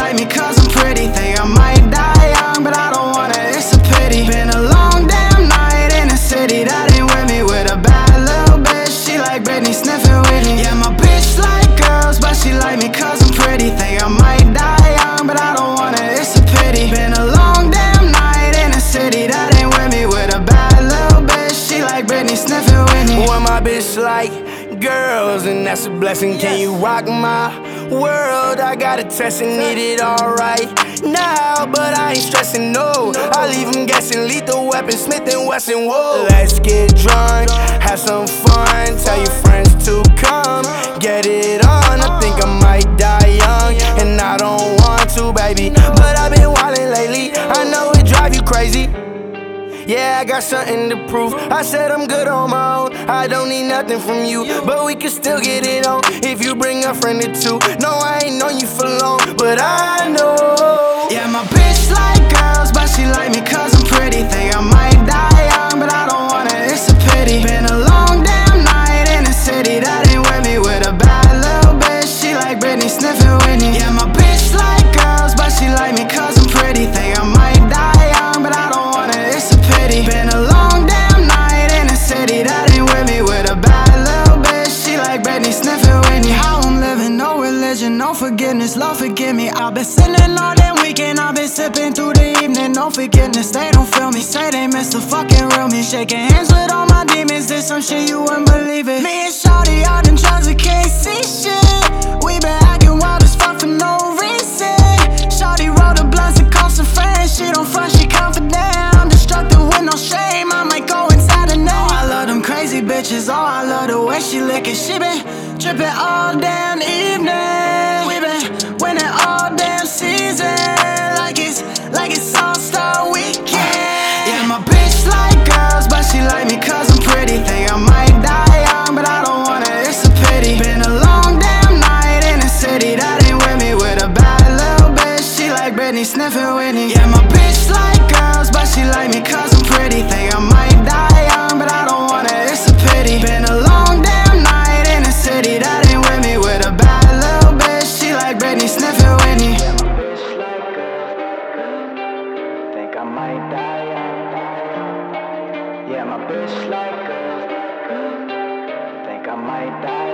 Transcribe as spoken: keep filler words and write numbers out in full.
like me cause I'm pretty. Think I might die young, but I don't wanna, it's a pity. Been a long damn night in the city that ain't with me. With a bad little bitch, she like Britney sniffing Whitney. Yeah, my bitch like girls, but she like me cause I'm pretty. Think I might die young, but I don't wanna, it's a pity. Been a long damn night in the city that ain't with me. With a bad little bitch, she like Britney sniffing Whitney. When my bitch like girls, and that's a blessing. Can you rock my world? I got a test and need it all right now, but I ain't stressing, no. I leave them guessing, lethal weapon, Smith and Wesson, whoa. Let's get drunk, have some fun, tell your friends to come, get it on. I think I might die young, and I don't want to, baby, but I've been wildin' lately. I know it drive you crazy. Yeah, I got something to prove. I said I'm good on my own, I don't need nothing from you, but we can still get it on if you bring a friend or two. No, I ain't known you for long, but I know. Yeah, my bitch like girls, but she like me cause I'm pretty. Think I might die young, but I don't wanna, it's a pity. Been a long damn night in the city that ain't with me. With a bad little bitch, she like Britney sniffing Whitney. Yeah, my bitch like girls, but she like me cause I'm pretty. Think I might die young, but I don't wanna, it's a pity. Been a long damn night in the city that ain't with me. With a bad little bitch, she like Britney sniffing Whitney. How I'm living, no religion, no forgiveness, Lord forgive me. I've been sinning all damn weekend, I've been sipping through the evening. No forgiveness, they don't feel me, say they miss the fucking real me. Shaking hands with all my demons, did some shit you wouldn't believe it. Me and Shawty out in drugs, we can't see shit. We been acting wild as fuck for no reason. Shawty rolled the blunts and called some friends. She don't front, she confident. I'm destructive with no shame, I might go inside her name. Oh, I love them crazy bitches, oh, I love the way she lickin'. She been trippin' all damn evening. We been winning all damn season, like it's, like it's All-Star Weekend. Yeah, my bitch like girls, but she like me cause I'm pretty. Think I might die young, but I don't wanna, it's a pity. Been a long damn night in the city that ain't with me. With a bad little bitch, she like Britney sniffing Whitney. Yeah, my bitch like girls, but she like me cause I'm pretty. Think I might die young, but I don't wanna, it's a pity. Been a long damn night in the city that ain't with me. With a bad little bitch, she like Britney sniffing Whitney. Think I might die young. Yeah, my bitch like girls. Think I might die